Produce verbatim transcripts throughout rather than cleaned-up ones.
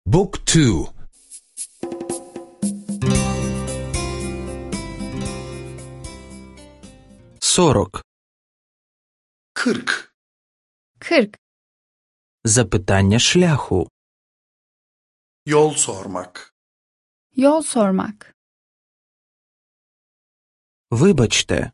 บุ๊กทูсорок kırk kırk запитання шляху yol sormak. Yol sormak. Вибачте,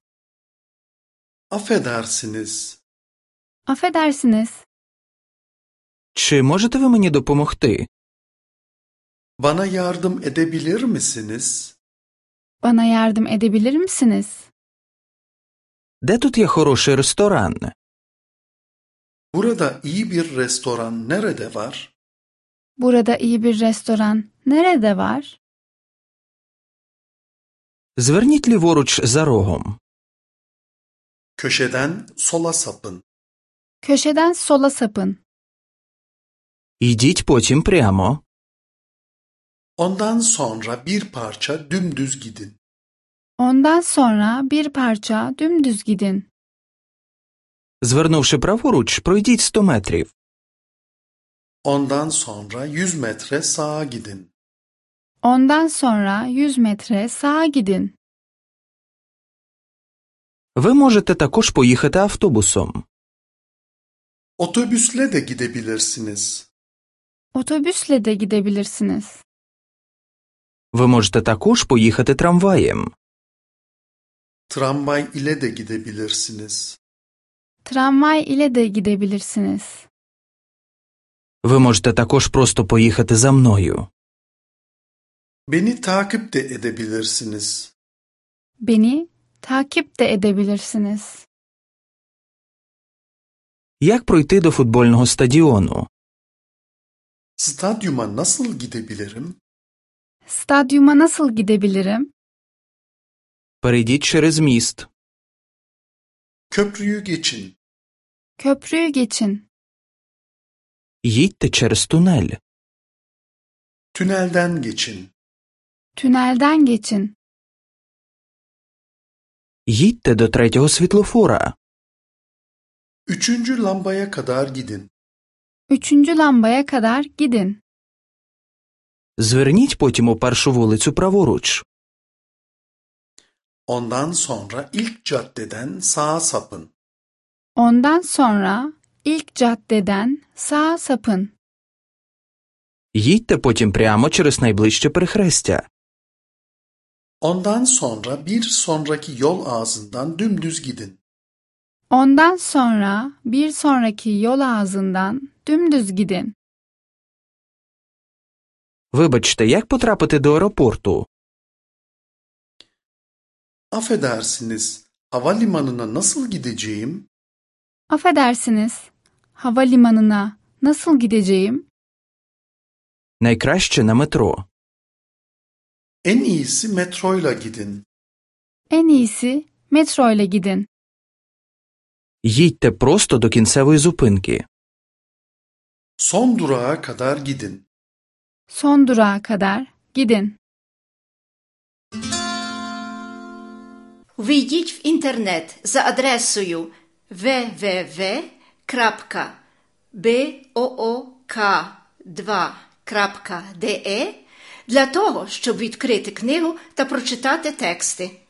Affedersiniz. Affedersiniz. чи можете ви мені допомогти? Bana yardım edebilir misiniz? Bana yardım edebilir misiniz? Де тут є хороший ресторан? Burada iyi bir restoran nerede var? Burada iyi bir restoran nerede var? Зверніть ліворуч за рогом. Köşeden sola sapın. Köşeden sola sapın. Йдіть потім прямо. Ondan sonra bir parça dümdüz gidin. Ondan sonra bir parça dümdüz gidin. Звернувши праворуч, пройдіть сто метрів. Ondan sonra yüz metre sağa gidin. Ondan sonra yüz metre sağa gidin. Ви можете також поїхати автобусом. Otobüsle de gidebilirsiniz. Otobüsle de gidebilirsiniz. Ви можете також поїхати трамваєм. Tramvay ile de gidebilirsiniz. Tramvay ile de gidebilirsiniz. Ви можете також просто поїхати за мною. Beni takip de edebilirsiniz. Beni takip de edebilirsiniz. Як пройти до футбольного стадіону? Stadyuma nasıl gidebilirim? Stadyuma nasıl gidebilirim? Перейдіть через міст. Köprüyü geçin. Köprüyü geçin. Їдьте через тунель. Tünelden geçin. Tünelden geçin. Їдьте до третього світлофора. Üçüncü lambaya kadar gidin. Üçüncü lambaya kadar gidin. Зверніть потім у першу вулицю праворуч. Ondan sonra ilk caddeden sağa sapın. Ondan sonra ilk caddeden sağa sapın. Їдьте потім прямо через найближче перехрестя. Ondan sonra bir sonraki yol ağzından dümdüz gidin. Ondan sonra bir sonraki yol ağzından dümdüz gidin. Вибачте, як потрапити до аеропорту? Affedersiniz, havalimanına nasıl gideceğim? Affedersiniz, havalimanına nasıl gideceğim? Найкраще на метро. En iyisi metroyla gidin. En iyisi metro ile gidin. Їдьте просто до кінцевої зупинки. Son durağa kadar gidin. Son durağa kadar gidin. Ввійдіть в інтернет за адресою дабл ю дабл ю дабл ю крапка буок два крапка де для того, щоб відкрити книгу та прочитати тексти.